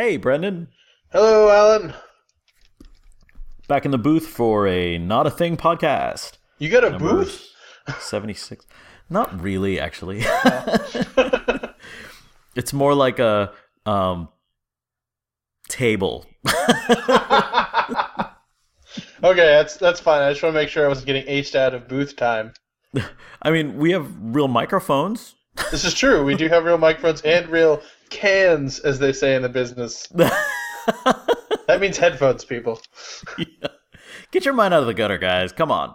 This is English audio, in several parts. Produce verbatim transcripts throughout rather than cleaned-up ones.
Hey, Brendan. Hello, Alan. Back in the booth for a Not a Thing podcast. You got a Number booth? seventy-six. Not really, actually. Oh. It's more like a um, table. Okay, that's that's fine. I just want to make sure I wasn't getting aced out of booth time. I mean, we have real microphones. This is true. We do have real microphones and real cans, as they say in the business. That means headphones, people. Yeah. Get your mind out of the gutter, guys. Come on.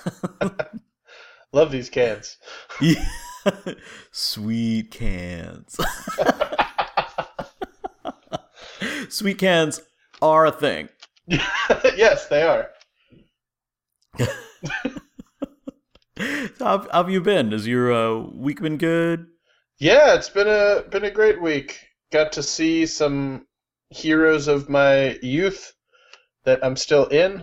Love these cans. Yeah. Sweet cans. Sweet cans are a thing. Yes, they are. So how, how have you been? Has your uh, week been good? Yeah, it's been a been a great week. Got to see some heroes of my youth that I'm still in.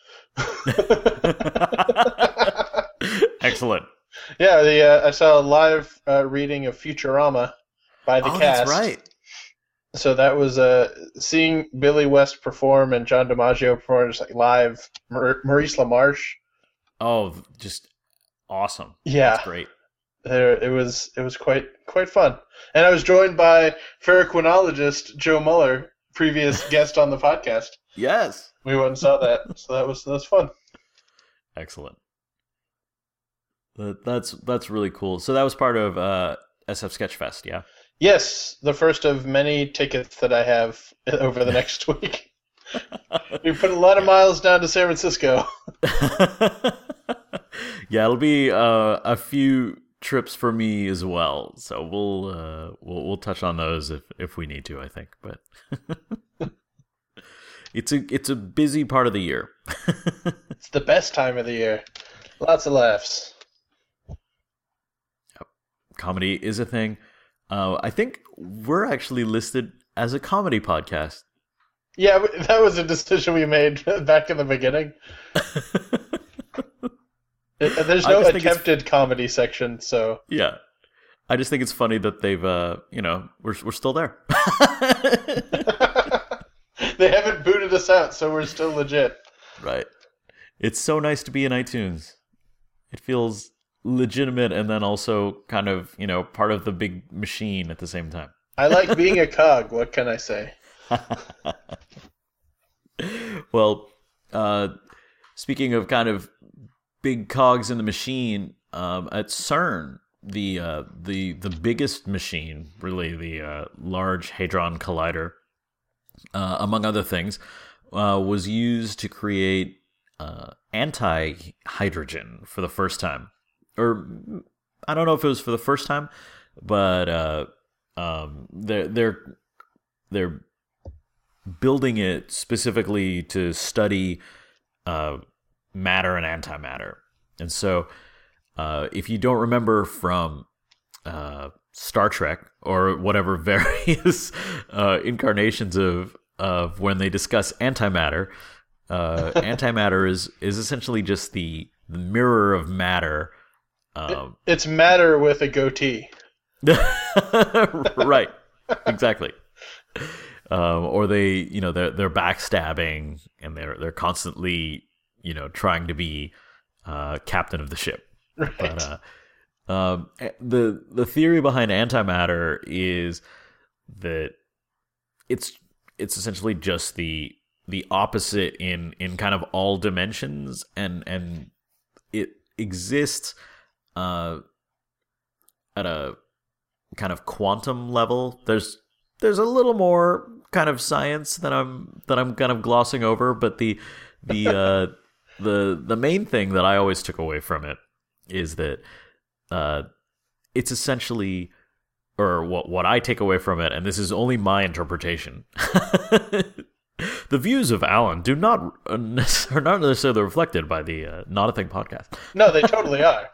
Excellent. Yeah, the uh, I saw a live uh, reading of Futurama by the Oh, cast. that's right. So that was uh, seeing Billy West perform and John DiMaggio perform just like live. Mar- Maurice LaMarche. Oh, just awesome. Yeah, That's great. there it was. It was quite quite fun. And I was joined by ferroquinologist Joe Muller, previous guest on the podcast. Yes. We went and saw that, so that was that was fun. Excellent. That, that's that's really cool. So that was part of uh, S F Sketchfest, yeah? Yes, the first of many tickets that I have over the next week. We put a lot of miles down to San Francisco. Yeah, it'll be uh, a few trips for me as well. So we'll uh, we'll we'll touch on those if, if we need to, I think. But it's a it's a busy part of the year. It's the best time of the year. Lots of laughs. Comedy is a thing. Uh, I think we're actually listed as a comedy podcast. Yeah, that was a decision we made back in the beginning. There's I no just think it's- attempted comedy section, so Yeah. I just think it's funny that they've, uh, you know, we're we're still there. they haven't booted us out, so we're still legit. Right. It's so nice to be in iTunes. It feels legitimate and then also kind of, you know, part of the big machine at the same time. I like being a cog, what can I say? Well, uh, speaking of kind of big cogs in the machine, um, at CERN, the uh, the the biggest machine, really the uh, Large Hadron Collider, uh, among other things, uh, was used to create uh, anti-hydrogen for the first time. Or I don't know if it was for the first time, but uh, um, they're they're they're building it specifically to study uh, matter and antimatter. And so, uh, if you don't remember from uh, Star Trek or whatever various uh, incarnations of of when they discuss antimatter, uh, antimatter is is essentially just the, the mirror of matter. Um, It's matter with a goatee. Right, exactly. Um, or they, you know, they're they're backstabbing and they're they're constantly, you know, trying to be uh, captain of the ship. Right. But uh, um, the the theory behind antimatter is that it's it's essentially just the the opposite in in kind of all dimensions, and and it exists uh, at a kind of quantum level. There's there's a little more kind of science that I'm that I'm kind of glossing over, but the the uh, the the main thing that I always took away from it is that uh, it's essentially, or what what I take away from it, and this is only my interpretation. The views of Alan do not uh, are not necessarily reflected by the uh, Not a Thing podcast. No, they totally are.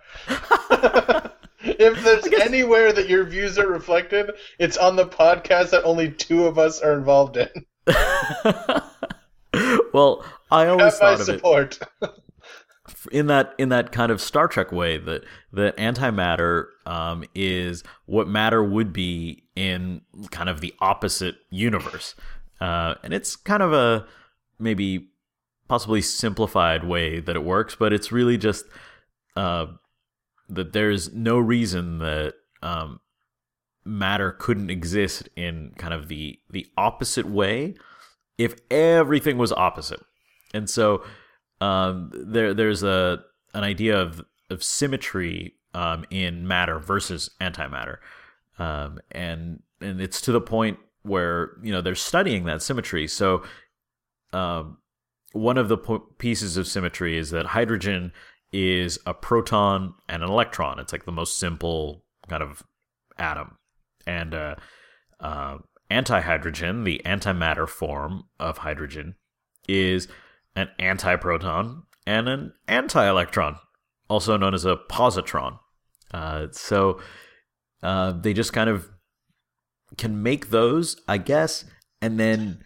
If there's anywhere that your views are reflected, it's on the podcast that only two of us are involved in. Well, I always Have my thought of support. it. in that in that kind of Star Trek way, that that antimatter um, is what matter would be in kind of the opposite universe, uh, and it's kind of a maybe possibly simplified way that it works, but it's really just uh, that there's no reason that um, matter couldn't exist in kind of the the opposite way if everything was opposite. And so um, there there's a an idea of of symmetry um, in matter versus antimatter, um, and and it's to the point where, you know, they're studying that symmetry. So um, one of the po- pieces of symmetry is that hydrogen is a proton and an electron. It's like the most simple kind of atom, and uh, uh, antihydrogen, the antimatter form of hydrogen, is an antiproton and an anti-electron, also known as a positron. Uh, so uh, they just kind of can make those, I guess, and then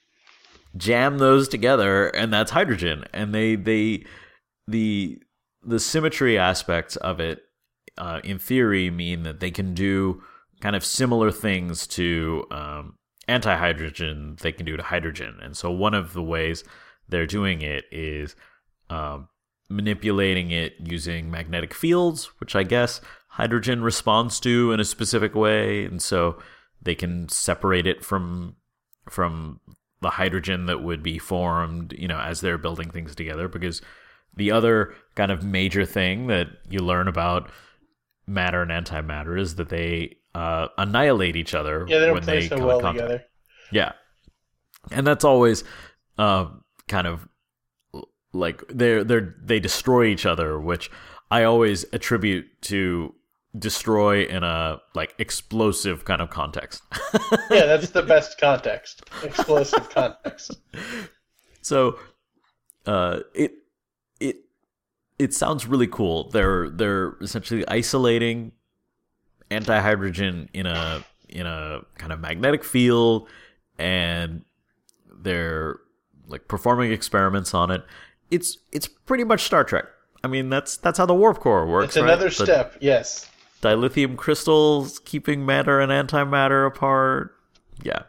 jam those together, and that's hydrogen. And they they the the symmetry aspects of it, uh, in theory, mean that they can do kind of similar things to um, anti-hydrogen they can do to hydrogen. And so one of the ways they're doing it is um, manipulating it using magnetic fields, which I guess hydrogen responds to in a specific way, and so they can separate it from from the hydrogen that would be formed, you know, as they're building things together. Because the other kind of major thing that you learn about matter and antimatter is that they uh, annihilate each other yeah, they don't when play they so come well in contact. together. Yeah, and that's always uh, kind of like they they they destroy each other, which I always attribute to destroy in a like explosive kind of context. Yeah, that's the best context. Explosive context. So uh, it it it sounds really cool. They're they're essentially isolating antihydrogen in a in a kind of magnetic field, and they're like performing experiments on it. It's it's pretty much Star Trek. I mean, that's that's how the warp core works. It's another right? step, the yes. Dilithium crystals keeping matter and antimatter apart. Yeah.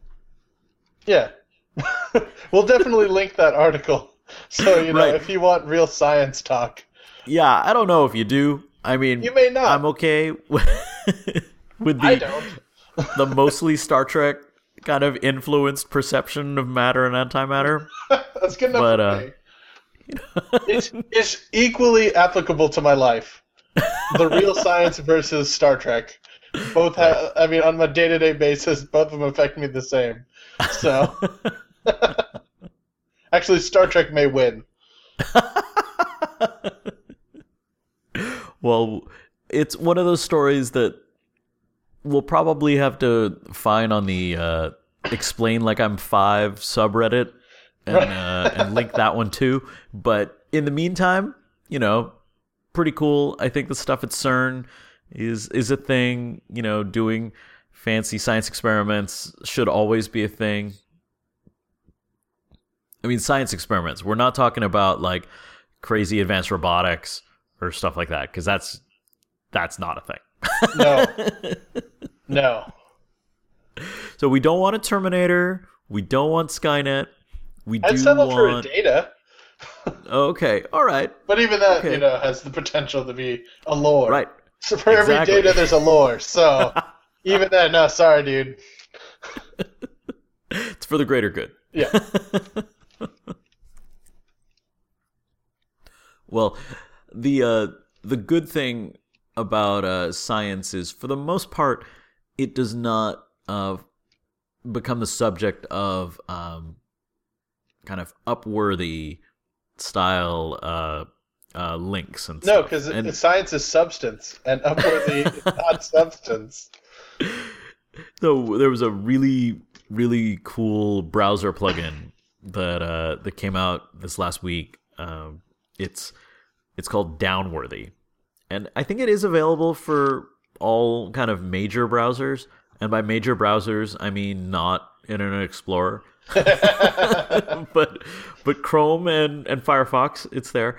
Yeah. We'll definitely link that article. So, you know, Right. if you want real science talk. Yeah, I don't know if you do. I mean, You may not. I'm okay with, with I the don't. the mostly Star Trek kind of influenced perception of matter and antimatter. That's good enough But, for uh, me. It's, it's equally applicable to my life. The real science versus Star Trek. Both have, I mean, on a day-to-day basis, both of them affect me the same. So, actually, Star Trek may win. Well, it's one of those stories that we'll probably have to find on the uh, Explain Like I'm Five subreddit and uh, and link that one too. But in the meantime, you know, pretty cool. I think the stuff at CERN is is a thing. You know, doing fancy science experiments should always be a thing. I mean, science experiments. We're not talking about like crazy advanced robotics or stuff like that, because that's that's not a thing. No. No. So we don't want a Terminator. We don't want Skynet. We I'd do settle for a want. data. Okay, all right, But even that, Okay. you know, has the potential to be a lore. right. So for Exactly. every data, there's a lore. So even that, no, sorry, dude. It's for the greater good. Yeah. Well, the uh, the good thing about uh, science is, for the most part, it does not uh, become the subject of um, kind of upworthy style uh, uh, links and No, stuff. because And- science is substance, and upwardly is not substance. So there was a really, really cool browser plugin that uh, that came out this last week. Um, it's it's called Downworthy, and I think it is available for all kind of major browsers. And by major browsers, I mean not Internet Explorer, but but Chrome and, and Firefox. It's there.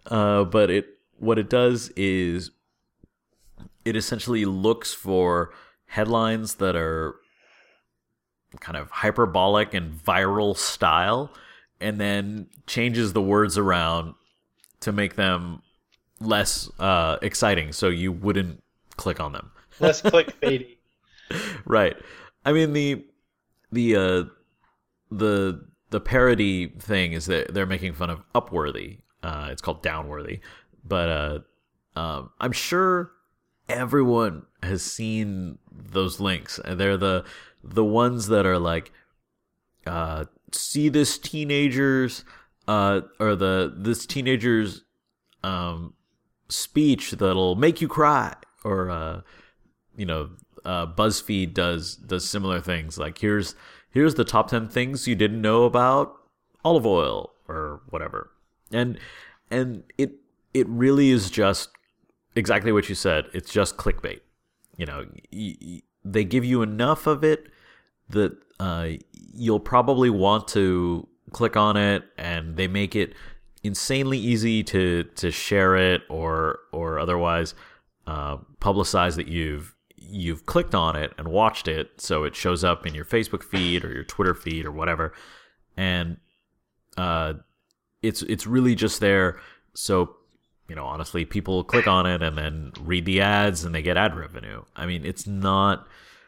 Uh, but it what it does is it essentially looks for headlines that are kind of hyperbolic and viral style, and then changes the words around to make them less uh, exciting, so you wouldn't click on them. Less clickbaity. Right. I mean the the uh, the the parody thing is that they're making fun of Upworthy. Uh, it's called Downworthy, but uh, um, I'm sure everyone has seen those links. They're the the ones that are like, uh, see this teenager's uh, or the this teenager's um, speech that'll make you cry, or uh, you know, uh, BuzzFeed does does similar things. Like here's here's the top ten things you didn't know about olive oil or whatever. And and it it really is just exactly what you said. It's just clickbait. You know, y- y- they give you enough of it that uh, you'll probably want to click on it, and they make it insanely easy to to share it or or otherwise uh, publicize that you've you've clicked on it and watched it, so it shows up in your Facebook feed or your Twitter feed or whatever. And uh It's it's really just there, so you know, honestly, people click on it and then read the ads and they get ad revenue. I mean, it's not.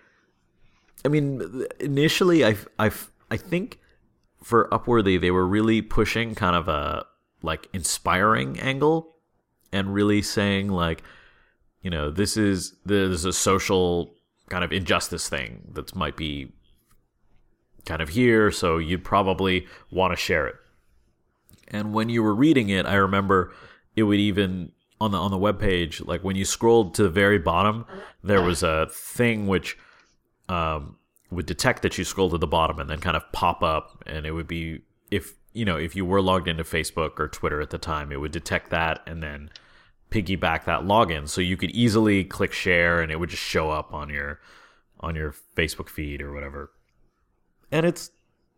I mean, initially, I I I think for Upworthy they were really pushing kind of a like inspiring angle, and really saying like, you know, this is there's a social kind of injustice thing that might be kind of here, so you'd probably want to share it. And when you were reading it, I remember it would even on the on the webpage, like when you scrolled to the very bottom, there was a thing which um, would detect that you scrolled to the bottom and then kind of pop up, and it would be if you know if you were logged into Facebook or Twitter at the time, it would detect that and then piggyback that login, so you could easily click share and it would just show up on your on your Facebook feed or whatever. And it's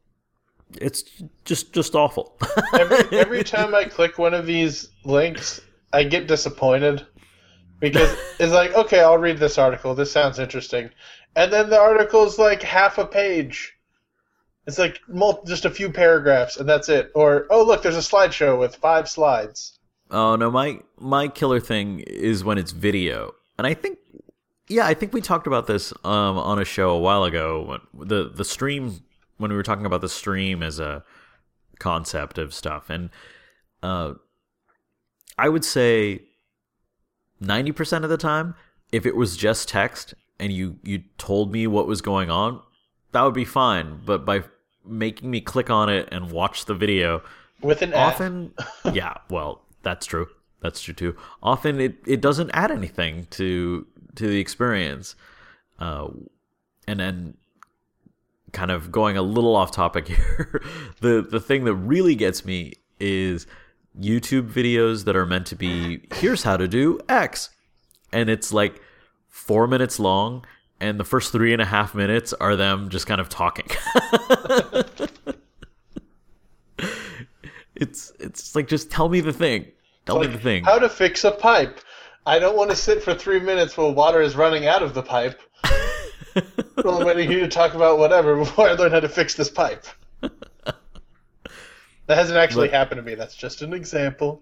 It's just just awful. every, every time I click one of these links, I get disappointed because it's like, okay, I'll read this article. This sounds interesting. And then the article is like half a page. It's like mul- just a few paragraphs, and that's it. Or, oh, look, there's a slideshow with five slides. Oh, no, my my killer thing is when it's video. And I think, yeah, I think we talked about this um, on a show a while ago. When the, the stream... when we were talking about the stream as a concept of stuff. And uh, I would say ninety percent of the time, if it was just text and you, you told me what was going on, that would be fine. But by making me click on it and watch the video, with an often, yeah, well, that's true. That's true too. Often it, it doesn't add anything to to the experience. Uh, and then kind of going a little off topic here, the the thing that really gets me is YouTube videos that are meant to be, here's how to do X. And it's like four minutes long, and the first three and a half minutes are them just kind of talking. it's it's like, just tell me the thing. Tell like, me the thing. How to fix a pipe. I don't want to sit for three minutes while water is running out of the pipe. Well, I'm waiting here to talk about whatever before I learn how to fix this pipe. That hasn't actually but, happened to me. That's just an example.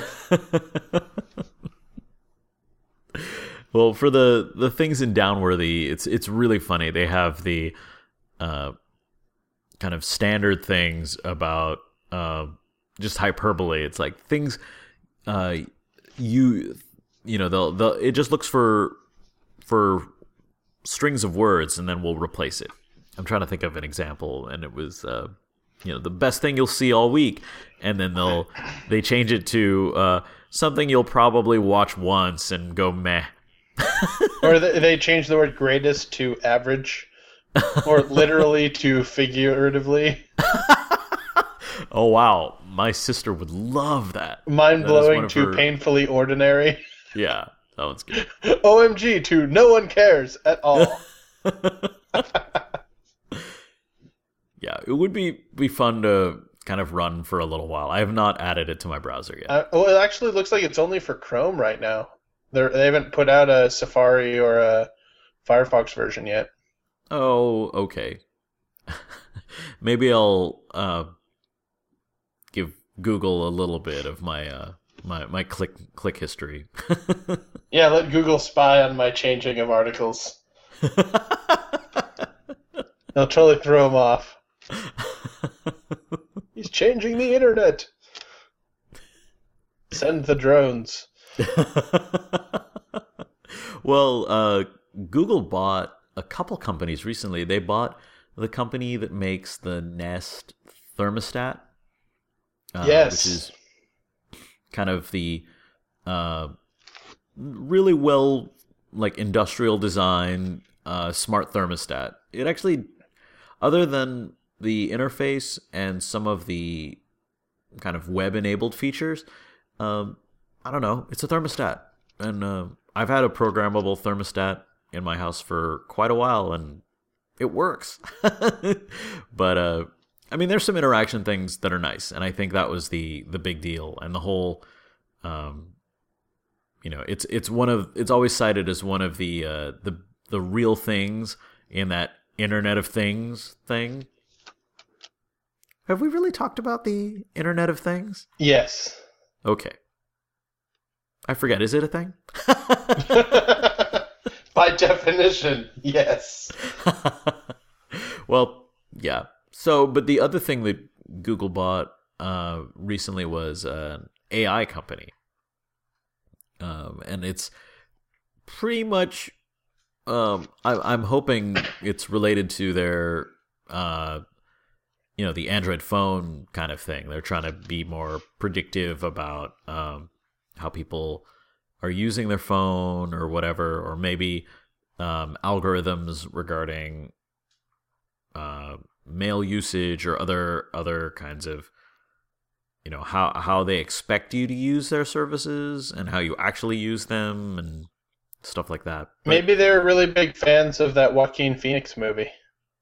Well, for the, the things in Downworthy, it's it's really funny. They have the uh, kind of standard things about uh, just hyperbole. It's like things uh, you you know they'll they'll it just looks for for strings of words, and then we'll replace it. I'm trying to think of an example, and it was, uh, you know, the best thing you'll see all week, and then they'll they change it to uh, something you'll probably watch once and go meh. Or they, they change the word greatest to average, or literally to figuratively. Oh wow, my sister would love that. Mind blowing to her... painfully ordinary. Yeah. That one's good. O M G to no one cares at all. Yeah, it would be, be fun to kind of run for a little while. I have not added it to my browser yet. Uh, well, it actually looks like it's only for Chrome right now. They're, they haven't put out a Safari or a Firefox version yet. Oh, okay. Maybe I'll uh, give Google a little bit of my uh, my my click click history. Yeah, let Google spy on my changing of articles. They'll totally throw him off. He's changing the internet. Send the drones. Well, uh, Google bought a couple companies recently. They bought the company that makes the Nest thermostat. Uh, Yes. Which is kind of the uh, really well, like, industrial design uh, smart thermostat. It actually, other than the interface and some of the kind of web-enabled features, um, I don't know. It's a thermostat. And uh, I've had a programmable thermostat in my house for quite a while, and it works. But, uh, I mean, there's some interaction things that are nice, and I think that was the the big deal. And the whole, um, you know, it's it's one of it's always cited as one of the uh, the the real things in that Internet of Things thing. Have we really talked about the Internet of Things? Yes. Okay. I forget. Is it a thing? By definition, yes. Well, yeah. So, but the other thing that Google bought uh, recently was an A I company. Um, and it's pretty much, um, I, I'm hoping it's related to their, uh, you know, the Android phone kind of thing. They're trying to be more predictive about um, how people are using their phone or whatever, or maybe um, algorithms regarding uh, mail usage or other other kinds of, you know, how how they expect you to use their services and how you actually use them and stuff like that. But Maybe they're really big fans of that Joaquin Phoenix movie.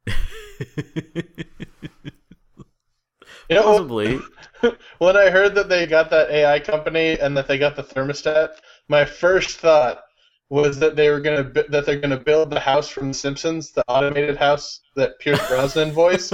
You know, possibly. when I heard that they got that A I company and that they got the thermostat, my first thought was that they were gonna bu- that they're gonna build the house from The Simpsons, the automated house that Pierce Brosnan voiced.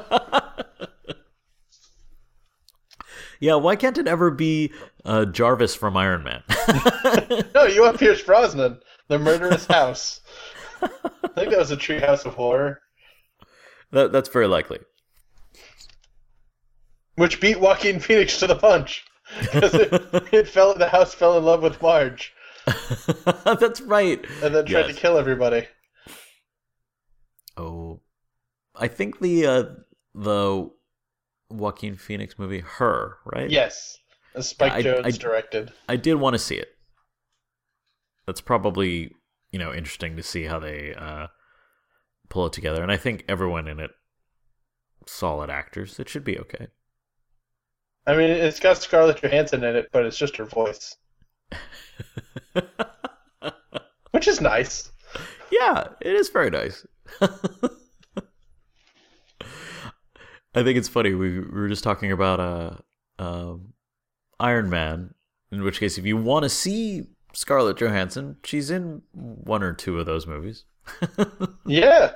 Yeah, why can't it ever be uh, Jarvis from Iron Man? No, you want Pierce Brosnan, the murderous house. I think that was a Treehouse of Horror, that, that's very likely. which beat Joaquin Phoenix to the punch because it, it fell. The house fell in love with Marge That's right. and then tried Yes. to kill everybody. Oh, I think the uh, the Joaquin Phoenix movie, Her, right? Yes, as Spike I- Jones I- directed. I did want to see it. That's probably, you know, interesting to see how they uh, pull it together. And I think everyone in it, solid actors. It should be okay. I mean, it's got Scarlett Johansson in it, but it's just her voice, which is nice. Yeah, it is very nice. I think it's funny. We, we were just talking about uh, um, Iron Man, in which case, if you want to see Scarlett Johansson, she's in one or two of those movies. Yeah,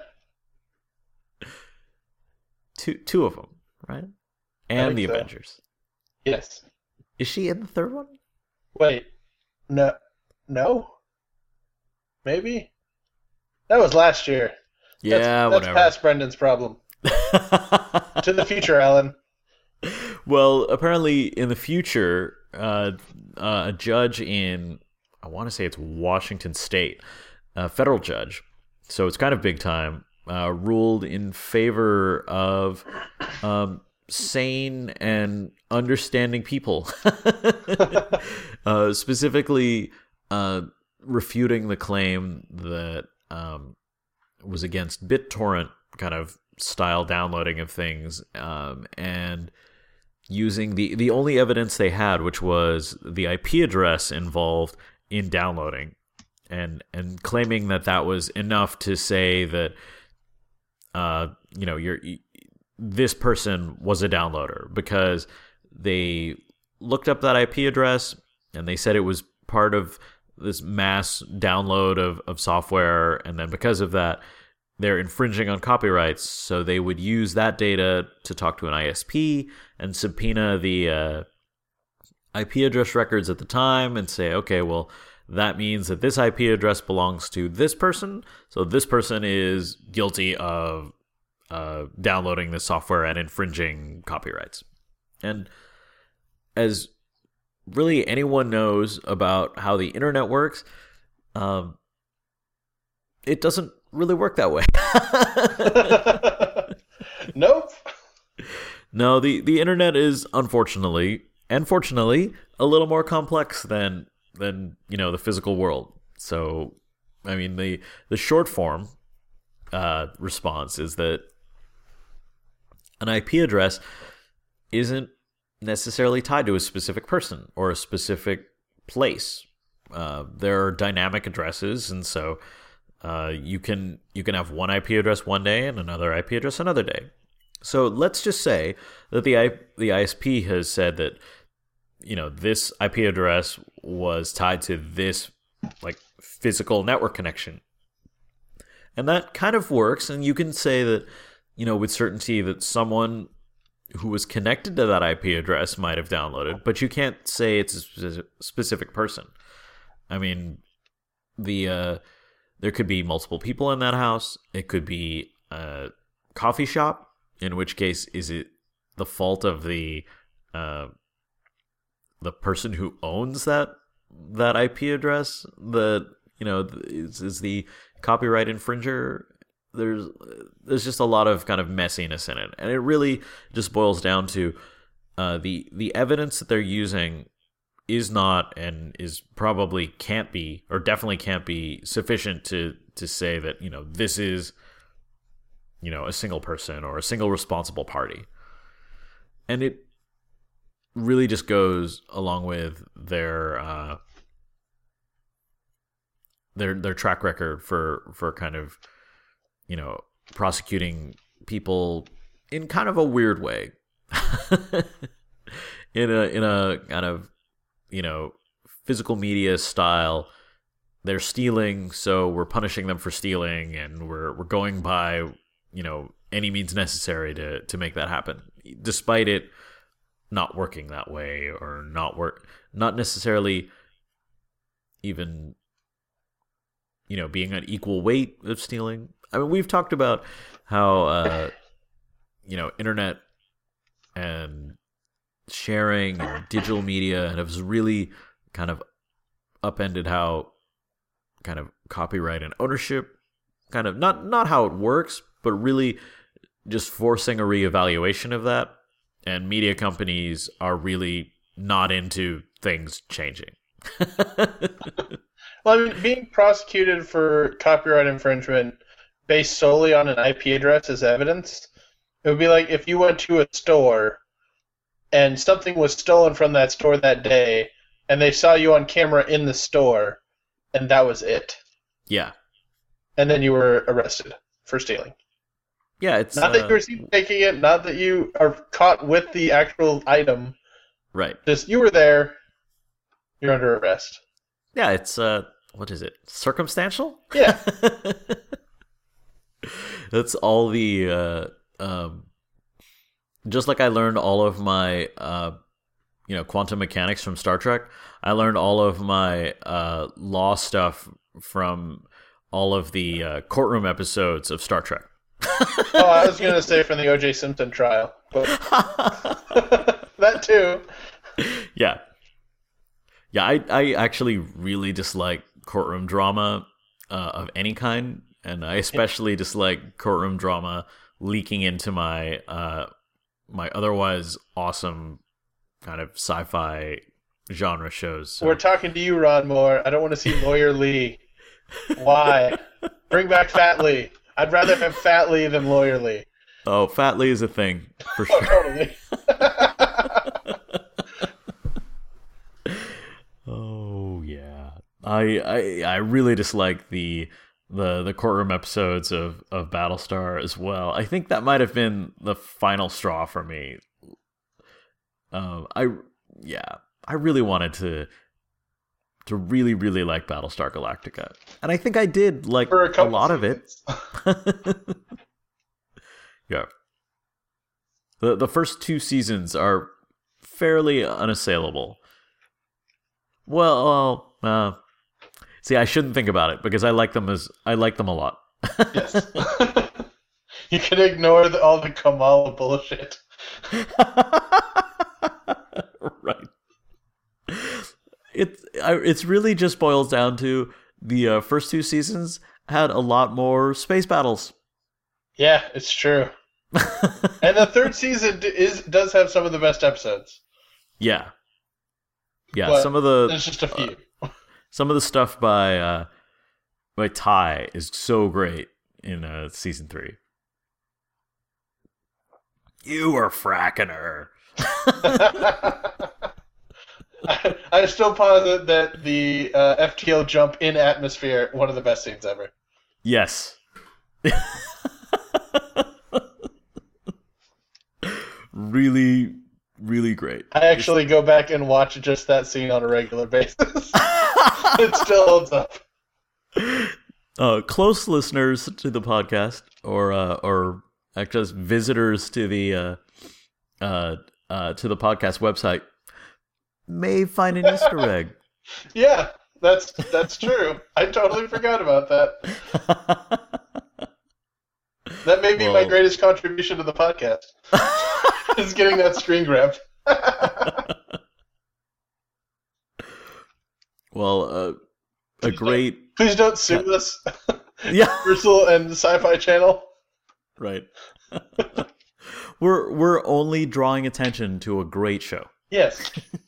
two, two of them, right? I And think the so. Avengers. yes. Is she in the third one? Wait, no, no, maybe that was last year. Yeah, that's, that's whatever. past Brendan's problem. To the future, Alan. Well, apparently in the future, uh, uh, a judge in, I want to say it's Washington State, a federal judge, so it's kind of big time, uh, ruled in favor of um, sane and understanding people, uh, specifically uh, refuting the claim that um, was against BitTorrent kind of style downloading of things, um, and using the the only evidence they had, which was the I P address involved in downloading, and and claiming that that was enough to say that uh, you know you're this person was a downloader because they looked up that I P address and they said it was part of this mass download of, of software. And then because of that, they're infringing on copyrights. So they would use that data to talk to an I S P and subpoena the uh, I P address records at the time and say, okay, well, that means that this I P address belongs to this person. So this person is guilty of uh, downloading this software and infringing copyrights. And as really anyone knows about how the internet works, um, it doesn't really work that way. Nope. No, the, the internet is unfortunately and fortunately a little more complex than than you know the physical world. So, I mean, the the short form uh, response is that an I P address isn't necessarily tied to a specific person or a specific place. Uh, there are dynamic addresses, and so uh, you can you can have one I P address one day and another I P address another day. So let's just say that the I, the I S P has said that you know this I P address was tied to this like physical network connection, and that kind of works. And you can say that you know with certainty that someone who was connected to that I P address might have downloaded, but you can't say it's a specific person. I mean, the uh, there could be multiple people in that house. It could be a coffee shop, in which case is it the fault of the uh, the person who owns that that I P address that you know is, is the copyright infringer? There's there's just a lot of kind of messiness in it, and it really just boils down to uh, the the evidence that they're using is not and is probably can't be or definitely can't be sufficient to to say that you know this is you know a single person or a single responsible party, and it really just goes along with their uh, their their track record for for kind of you know, prosecuting people in kind of a weird way, in a in a kind of you know physical media style. They're stealing, so we're punishing them for stealing, and we're we're going by you know any means necessary to to make that happen, despite it not working that way or not work not necessarily even you know being an equal weight of stealing. I mean, we've talked about how, uh, you know, internet and sharing and digital media has really kind of upended how kind of copyright and ownership kind of not, not how it works, but really just forcing a reevaluation of that. And media companies are really not into things changing. Well, I mean, being prosecuted for copyright infringement based solely on an I P address as evidence, it would be like if you went to a store and something was stolen from that store that day, and they saw you on camera in the store, and that was it. Yeah. And then you were arrested for stealing. Yeah, it's not that uh, you're seen taking it, not that you are caught with the actual item. Right. Just you were there, you're under arrest. Yeah, it's uh, what is it? Circumstantial? Yeah. That's all the uh, um, just like I learned all of my uh, you know quantum mechanics from Star Trek. I learned all of my uh, law stuff from all of the uh, courtroom episodes of Star Trek. Oh, I was gonna say from the O J Simpson trial, but that too. Yeah, yeah. I I actually really dislike courtroom drama uh, of any kind. And I especially dislike courtroom drama leaking into my uh, my otherwise awesome kind of sci-fi genre shows. So. We're talking to you, Ron Moore. I don't want to see Lawyer Lee. Why? Bring back Fat Lee. I'd rather have Fat Lee than Lawyer Lee. Oh, Fat Lee is a thing for sure. Oh, totally. Oh yeah, I I I really dislike the the the courtroom episodes of of Battlestar as well. I think that might have been the final straw for me. Um, I yeah, I really wanted to to really really like Battlestar Galactica, and I think I did like For a, a couple lot of it. Yeah, the the first two seasons are fairly unassailable. Well, uh, see, I shouldn't think about it because I like them as I like them a lot. Yes. You can ignore the, all the Kamala bullshit. Right. It I, it's really just boils down to the uh, first two seasons had a lot more space battles. Yeah, it's true. And the third season d- is does have some of the best episodes. Yeah. Yeah, But some of the there's just a few. uh, some of the stuff by uh, by Ty is so great in uh, season three. You are fracking her. I, I still posit that the uh, F T O jump in atmosphere, one of the best scenes ever. Yes. Really, really great. I actually go back and watch just that scene on a regular basis. It still holds up. Uh, close listeners to the podcast, or uh, or actually just visitors to the uh, uh, uh, to the podcast website, may find an Easter egg. Yeah, that's that's true. I totally forgot about that. That may be Well- my greatest contribution to the podcast. Is getting that screen grab. Well, uh, a great, Please don't sue us, yeah, Universal and Sci-Fi Channel. right. we're we're only drawing attention to a great show. Yes.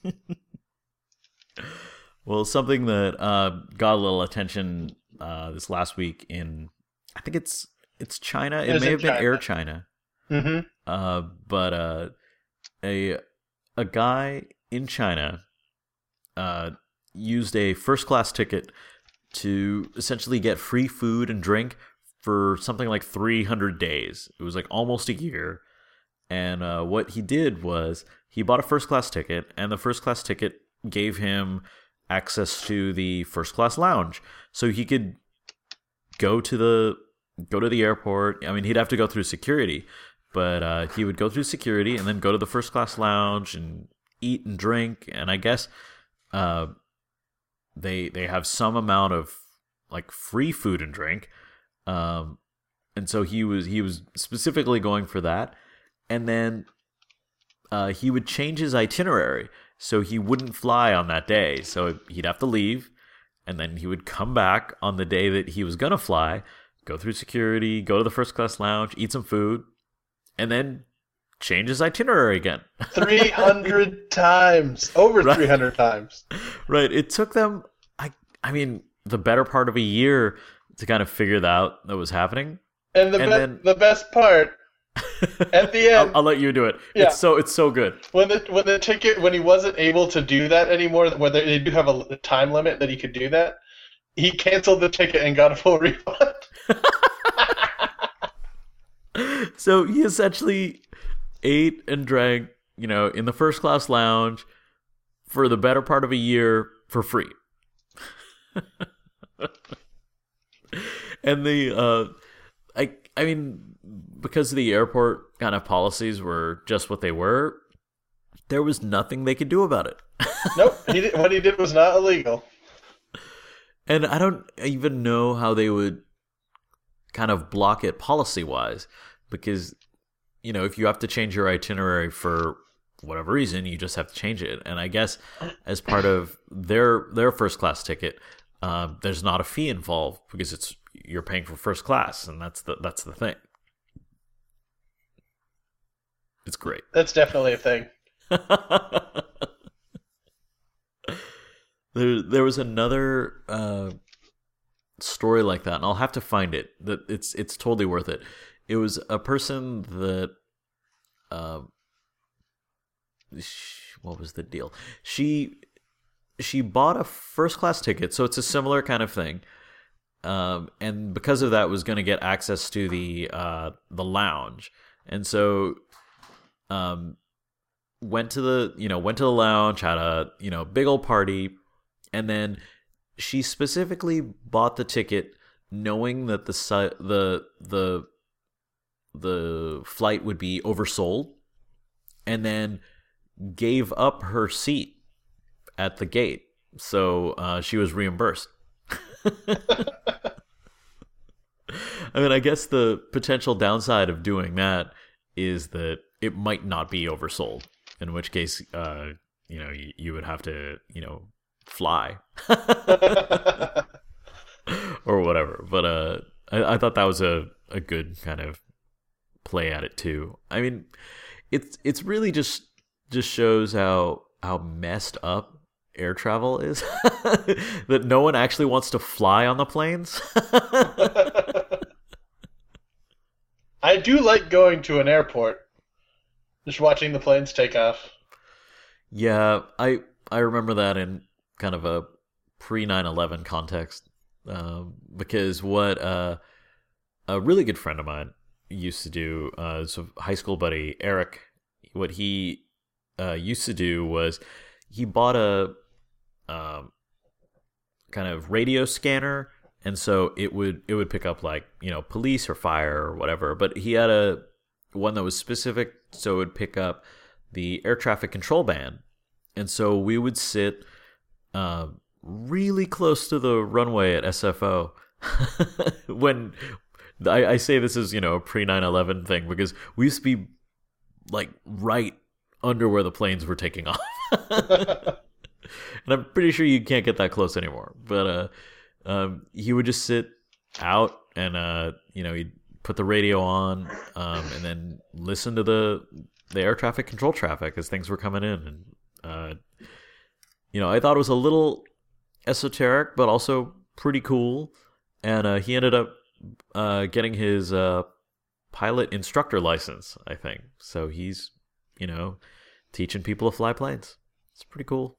Well, something that uh, got a little attention uh, this last week in, I think it's it's China. It It is may in have been China. Air China, Mm-hmm. uh, but uh, a a guy in China uh, used a first class ticket to essentially get free food and drink for something like three hundred days. It was like almost a year. And uh, what he did was he bought a first class ticket, and the first class ticket gave him access to the first class lounge, so he could go to the go to the airport. I mean, he'd have to go through security, but uh, he would go through security and then go to the first class lounge and eat and drink. And I guess uh, they they have some amount of like free food and drink, um, and so he was he was specifically going for that. And then uh, he would change his itinerary so he wouldn't fly on that day. So he'd have to leave, and then he would come back on the day that he was going to fly, go through security, go to the first class lounge, eat some food, and then change his itinerary again. three hundred times. Over Right. three hundred times. Right. It took them, I, I mean, the better part of a year to kind of figure that out that was happening. And the, And be- then- the best part, at the end, I'll, I'll let you do it. Yeah. It's so it's so good. when the when the ticket when he wasn't able to do that anymore, where they they do have a time limit that he could do that, he canceled the ticket and got a full refund. So he essentially ate and drank, you know, in the first class lounge for the better part of a year for free. And the uh I I mean, because the airport kind of policies were just what they were, there was nothing they could do about it. Nope, he did, what he did was not illegal. And I don't even know how they would kind of block it policy-wise, because, you know, if you have to change your itinerary for whatever reason, you just have to change it. And I guess as part of their their first class ticket, um, there's not a fee involved because it's you're paying for first class, and that's the that's the thing. It's great. That's definitely a thing. There, there was another uh, story like that, and I'll have to find it. That it's it's totally worth it. It was a person that, uh, sh- what was the deal? She she bought a first class ticket, so it's a similar kind of thing, um, and because of that, was going to get access to the uh, the lounge, and so um, went to the you know went to the lounge, had a you know big old party, and then she specifically bought the ticket knowing that the si- the the the flight would be oversold, and then gave up her seat at the gate, so uh, she was reimbursed. I mean, I guess the potential downside of doing that is that it might not be oversold, in which case, uh, you know, you, you would have to, you know, fly or whatever. But uh, I, I thought that was a, a good kind of play at it too. I mean, it's it's really just just shows how how messed up air travel is. That no one actually wants to fly on the planes. I do like going to an airport, just watching the planes take off. Yeah, I I remember that in kind of a pre nine eleven context, um, because what uh, a really good friend of mine used to do, uh, so high school buddy Eric, what he uh, used to do was he bought a um, kind of radio scanner, and so it would it would pick up like you know police or fire or whatever. But he had a one that was specific, so it would pick up the air traffic control band, and so we would sit uh, really close to the runway at S F O when. I, I say this is, you know, a pre nine eleven thing because we used to be like right under where the planes were taking off. And I'm pretty sure you can't get that close anymore. But uh, um, he would just sit out and, uh, you know, he'd put the radio on um, and then listen to the the air traffic control traffic as things were coming in. And, uh, you know, I thought it was a little esoteric, but also pretty cool. And uh, he ended up Uh, getting his uh, pilot instructor license, I think. So he's, you know, teaching people to fly planes. It's pretty cool.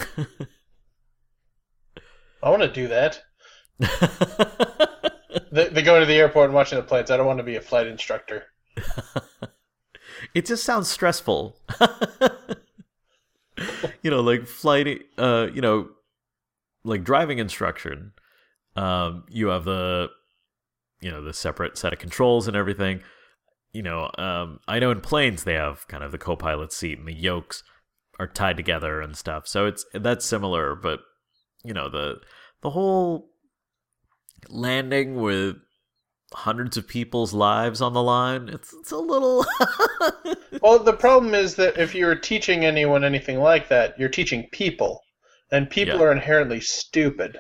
I want to do that. they, they go to the airport and watching the planes. I don't want to be a flight instructor. It just sounds stressful. You know, like flight, uh, you know, like driving instruction. Um, you have the you know, the separate set of controls and everything. You know, um, I know in planes they have kind of the co-pilot seat and the yokes are tied together and stuff. So it's that's similar, but you know, the the whole landing with hundreds of people's lives on the line, it's it's a little Well, the problem is that if you're teaching anyone anything like that, you're teaching people. And people Yeah. are inherently stupid.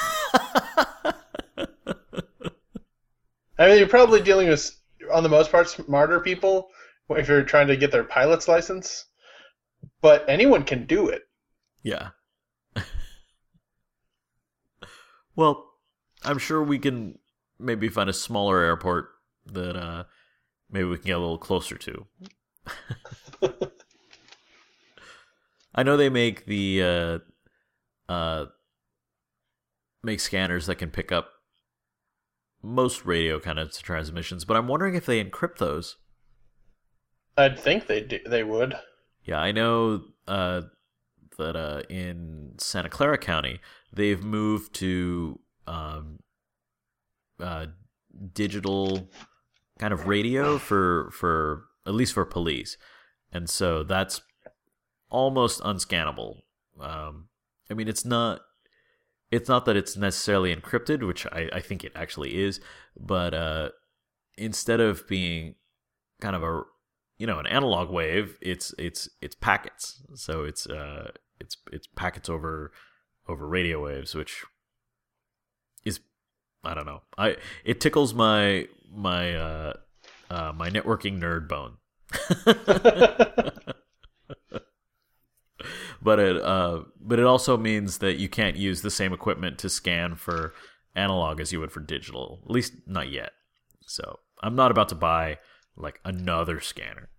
I mean, you're probably dealing with, on the most part, smarter people if you're trying to get their pilot's license. But anyone can do it. Yeah. Well, I'm sure we can maybe find a smaller airport that uh, maybe we can get a little closer to. I know they make the uh, uh, make scanners that can pick up most radio kind of transmissions, but I'm wondering if they encrypt those. I'd think they do, they would. Yeah, I know uh, that uh, in Santa Clara County, they've moved to um, uh, digital kind of radio for for at least for police, and so that's almost unscannable. Um, I mean, it's not. It's not that it's necessarily encrypted, which I, I think it actually is, but uh, instead of being kind of a you know an analog wave, it's it's it's packets. So it's uh it's it's packets over over radio waves, which is I don't know. I it tickles my my uh, uh, my networking nerd bone. But it uh, but it also means that you can't use the same equipment to scan for analog as you would for digital. At least not yet. So I'm not about to buy like another scanner.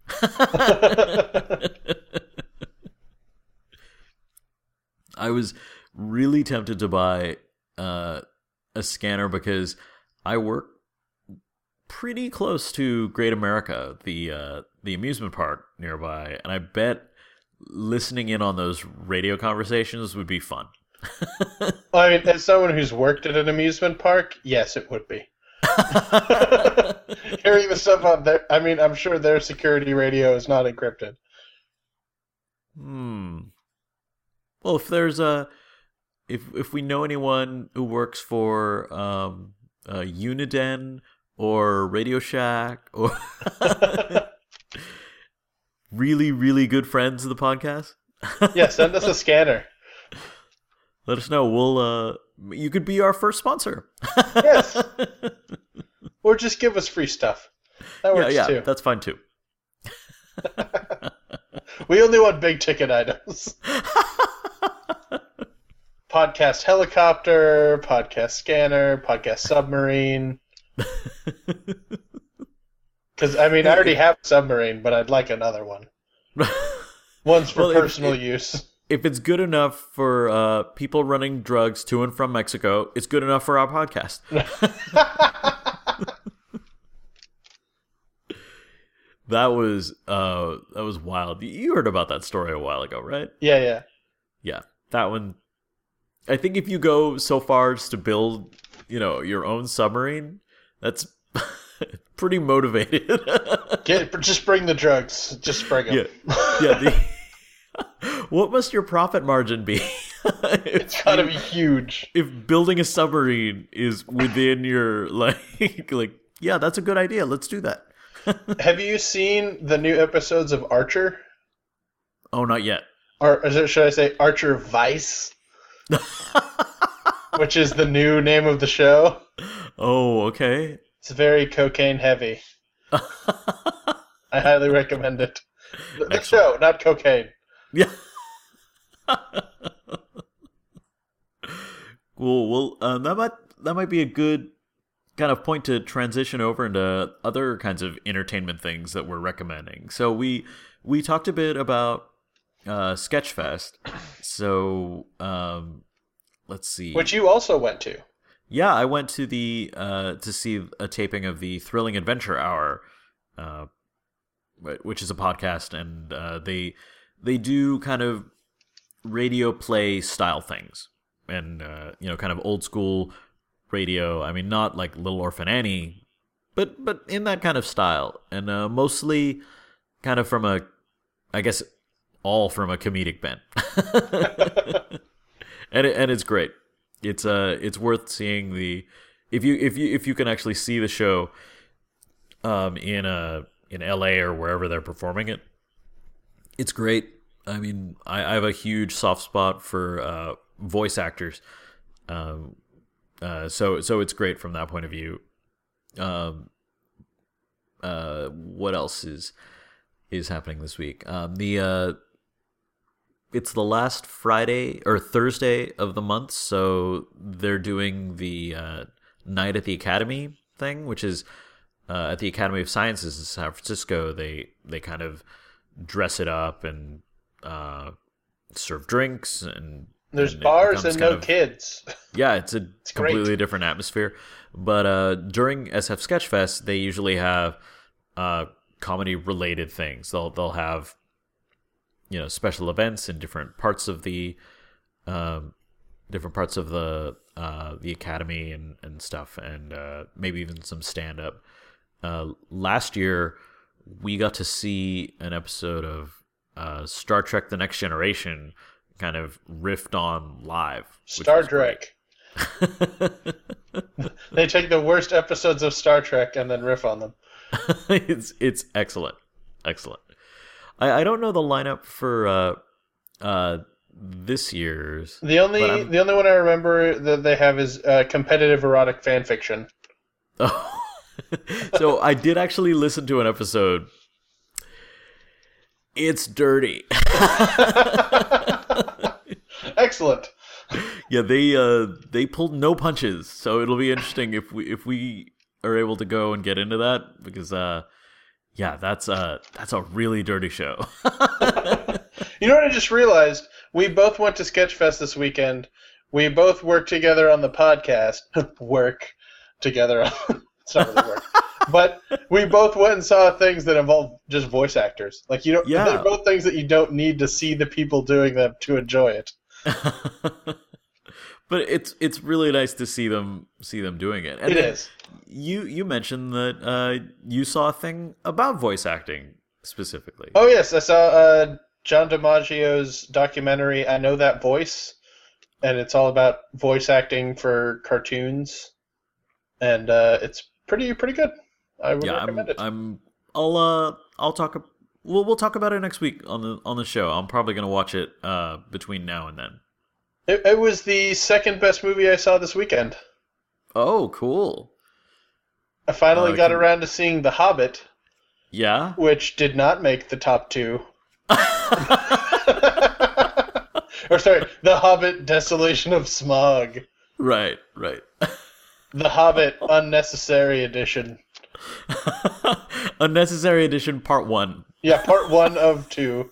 I was really tempted to buy uh, a scanner because I work pretty close to Great America, the uh, the amusement park nearby, and I bet listening in on those radio conversations would be fun. I mean, as someone who's worked at an amusement park, yes, it would be. Hearing the stuff on there, I mean, I'm sure their security radio is not encrypted. Hmm. Well, if there's a, if if we know anyone who works for um, uh, Uniden or Radio Shack or really, really good friends of the podcast, yeah, send us a scanner. Let us know. We'll. Uh, you could be our first sponsor. Yes. Or just give us free stuff. That works yeah, yeah, too. That's fine too. We only want big ticket items. Podcast helicopter, podcast scanner, podcast submarine. Because, I mean, I already have a submarine, but I'd like another one. One's for well, personal if, use. If it's good enough for uh, people running drugs to and from Mexico, it's good enough for our podcast. That was uh, that was wild. You heard about that story a while ago, right? Yeah, yeah. Yeah, that one. I think if you go so far as to build, you know, your own submarine, that's pretty motivated. Get, just bring the drugs. Just bring them. Yeah, yeah. The, what must your profit margin be? It's gotta you, be huge. If building a submarine is within your like, like, yeah, that's a good idea. Let's do that. Have you seen the new episodes of Archer? Oh, not yet. Or is it, should I say Archer Vice? Which is the new name of the show. Oh, okay. It's very cocaine heavy. I highly recommend it. The, the show, not cocaine. Yeah. Cool. Well, um, that might that might be a good kind of point to transition over into other kinds of entertainment things that we're recommending. So we we talked a bit about uh, Sketchfest. So um, let's see. Which you also went to. Yeah, I went to the uh, to see a taping of the Thrilling Adventure Hour, uh, which is a podcast, and uh, they they do kind of radio play style things, and uh, you know, kind of old school radio. I mean, not like Little Orphan Annie, but but in that kind of style, and uh, mostly kind of from a, I guess, all from a comedic bent, and it, and it's great. It's uh it's worth seeing the if you if you if you can actually see the show, um in uh in L A or wherever they're performing it. It's great. I mean, I, I have a huge soft spot for uh, voice actors. Um. Uh, so so it's great from that point of view. Um, uh, what else is is happening this week? Um, the uh, it's the last Friday or Thursday of the month, so they're doing the uh, Night at the Academy thing, which is uh, at the Academy of Sciences in San Francisco. They they kind of dress it up and uh, serve drinks and. There's and bars and no of, kids. Yeah, it's a it's completely great. different atmosphere. But uh, during S F Sketchfest, they usually have uh, comedy-related things. They'll they'll have you know special events in different parts of the um, different parts of the uh, the academy and, and stuff, and uh, maybe even some stand-up. Uh, last year, we got to see an episode of uh, Star Trek: The Next Generation. Kind of riffed on live. Star Trek. They take the worst episodes of Star Trek and then riff on them. it's it's excellent, excellent. I, I don't know the lineup for uh, uh, this year's. The only the only one I remember that they have is uh, competitive erotic fan fiction. Oh. So I did actually listen to an episode. It's dirty. Excellent. Yeah, they uh, they pulled no punches, so it'll be interesting if we if we are able to go and get into that because uh, yeah, that's uh that's a really dirty show. You know what I just realized? We both went to Sketchfest this weekend. we both work together on the podcast. work together. On, it's not really work. But we both went and saw things that involve just voice actors. Like you don't. Yeah. They're both things that you don't need to see the people doing them to enjoy it. But it's it's really nice to see them see them doing it. And it then is. You you mentioned that uh, you saw a thing about voice acting specifically. Oh yes, I saw uh, John DiMaggio's documentary. I Know That Voice, and it's all about voice acting for cartoons, and uh, it's pretty pretty good. I would yeah, recommend I'm, it. I'm I'll uh I'll talk. We'll we'll talk about it next week on the on the show. I'm probably gonna watch it uh between now and then. It, it was the second best movie I saw this weekend. Oh, cool. I finally Uh, got can- around to seeing The Hobbit, Yeah. which did not make the top two. Or sorry, The Hobbit: Desolation of Smog. Right, right. The Hobbit Unnecessary Edition. Unnecessary Edition Part One. Yeah, part one of two.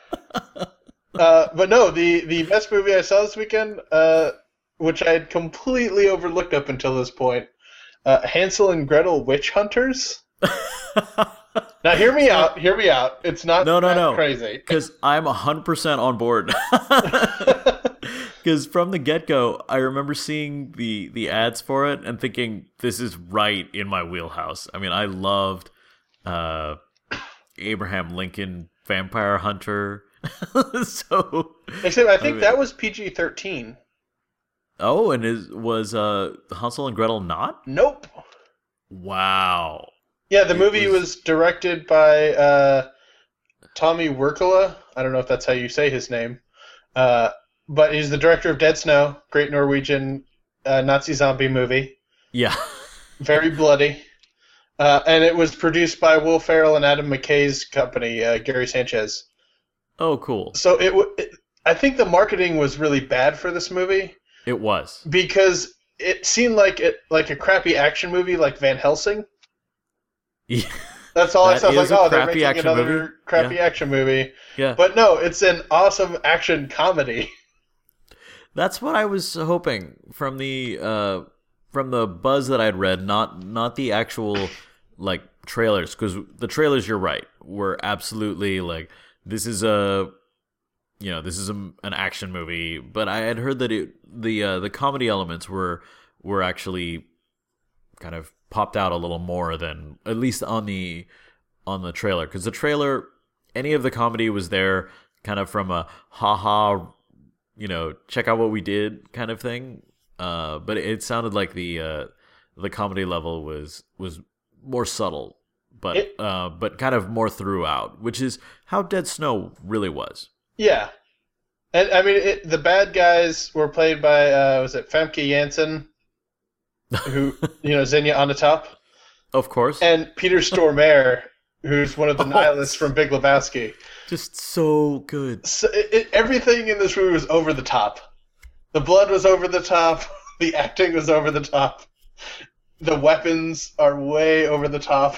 Uh, but no, the, the best movie I saw this weekend, uh, which I had completely overlooked up until this point, uh, Hansel and Gretel Witch Hunters. Now, hear me out. Hear me out. It's not No, no, that no. crazy. Because I'm one hundred percent on board. Because from the get-go, I remember seeing the, the ads for it and thinking, this is right in my wheelhouse. I mean, I loved uh, Abraham Lincoln Vampire Hunter. so, Except I think mean- that was P G thirteen. oh, and is was uh, Hansel and Gretel not? Nope. Wow. Yeah, the It movie was- was directed by uh, Tommy Wirkola. I don't know if that's how you say his name. Uh, but he's the director of Dead Snow, great Norwegian uh, Nazi zombie movie. Yeah. Very bloody. Uh, and it was produced by Will Ferrell and Adam McKay's company, uh, Gary Sanchez. Oh, cool. So it, w- it, I think the marketing was really bad for this movie It was. because it seemed like it like a crappy action movie like Van Helsing. Yeah. That's all I That saw. I was is like, a oh, they're crappy making action another movie. crappy Yeah. action movie. Yeah. But no, it's an awesome action comedy. That's what I was hoping from the uh, from the buzz that I'd read, not not the actual like trailers, because the trailers, you're right, were absolutely like, this is a you know this is a, an action movie, but I had heard that it the uh, the comedy elements were were actually kind of popped out a little more than at least on the on the trailer, because the trailer, any of the comedy was there kind of from a ha ha, you know, check out what we did kind of thing. Uh, but it sounded like the uh, the comedy level was was more subtle, but It- uh, but kind of more throughout, which is how Dead Snow really was. Yeah. And I mean, it, the bad guys were played by, uh, was it Famke Janssen, who, you know, Xenia Onatopp, Of course, and Peter Stormare, who's one of the Oh. nihilists from Big Lebowski. just so good. So it, it, everything in this movie was over the top. The blood was over the top. The acting was over the top. The weapons are way over the top.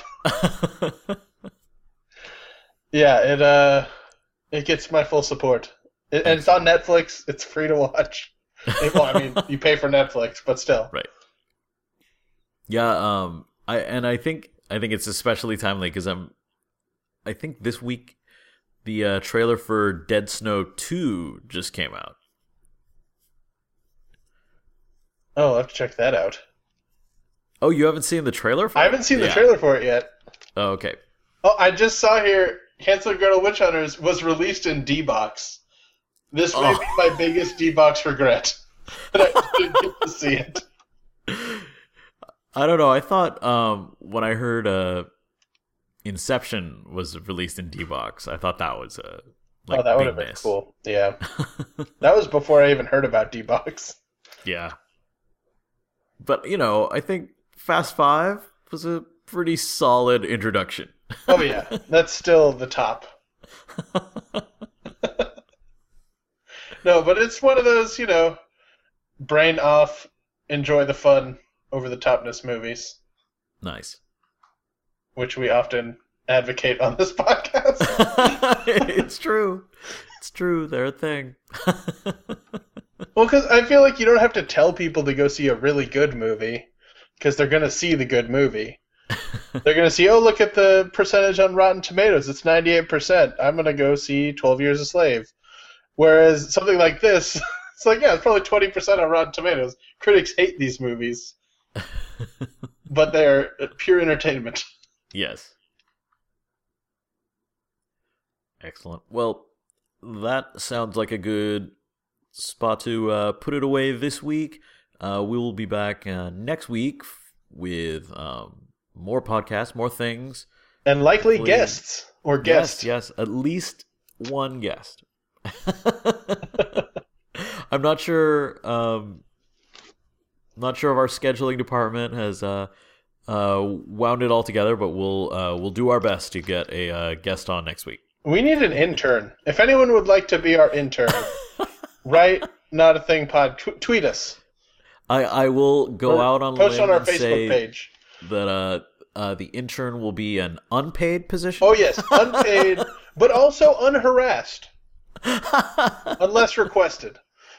Yeah, it uh, it gets my full support. It, and it's on Netflix. It's free to watch. It- well, I mean, you pay for Netflix, but still. Right. Yeah, um I and I think I think it's especially timely because I'm I think this week the uh, trailer for Dead Snow two just came out. Oh, I'll have to check that out. Oh, you haven't seen the trailer for I it? haven't seen the Yeah. trailer for it yet. Oh, okay. Oh, I just saw here Hansel and Gretel Witch Hunters was released in D-Box. This may Oh. be my biggest D-Box regret. That I didn't get to see it. I don't know. I thought um when I heard uh Inception was released in D-Box, I thought that was a like oh, that would big have been miss. cool. Yeah. That was before I even heard about D-Box. Yeah. But, you know, I think Fast Five was a pretty solid introduction. Oh, yeah. That's still the top. No, but it's one of those, you know, brain off, enjoy the fun, over the topness movies, Nice. which we often advocate on this podcast. It's true. It's true. They're a thing. Well, because I feel like you don't have to tell people to go see a really good movie, because they're going to see the good movie. They're going to see, oh, look at the percentage on Rotten Tomatoes. It's ninety-eight percent. I'm going to go see twelve Years a Slave. Whereas something like this, it's like, yeah, it's probably twenty percent on Rotten Tomatoes. Critics hate these movies. But they're pure entertainment. Yes. Excellent. Well, that sounds like a good spot to uh, put it away this week. Uh, we will be back uh, next week with um, more podcasts, more things. And likely Hopefully, guests. Or guests. Yes, yes. At least one guest. I'm not sure. Um, not sure if our scheduling department has uh, uh, wound it all together, but we'll uh, we'll do our best to get a uh, guest on next week. We need an intern. If anyone would like to be our intern, write Not a Thing Pod. T- tweet us. I, I will go or out on post on our and Facebook say page that uh, uh, the intern will be an unpaid position. Oh yes, unpaid, but also unharassed, unless requested.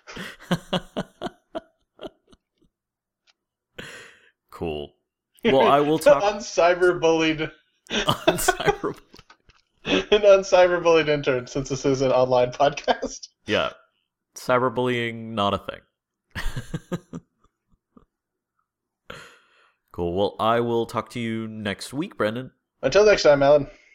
Cool. Well, I will talk. Uncyberbullied. Uncyberbullied. An uncyberbullied intern, since this is an online podcast. Yeah. Cyberbullying, not a thing. Cool. Well, I will talk to you next week, Brendan. Until next time, Alan.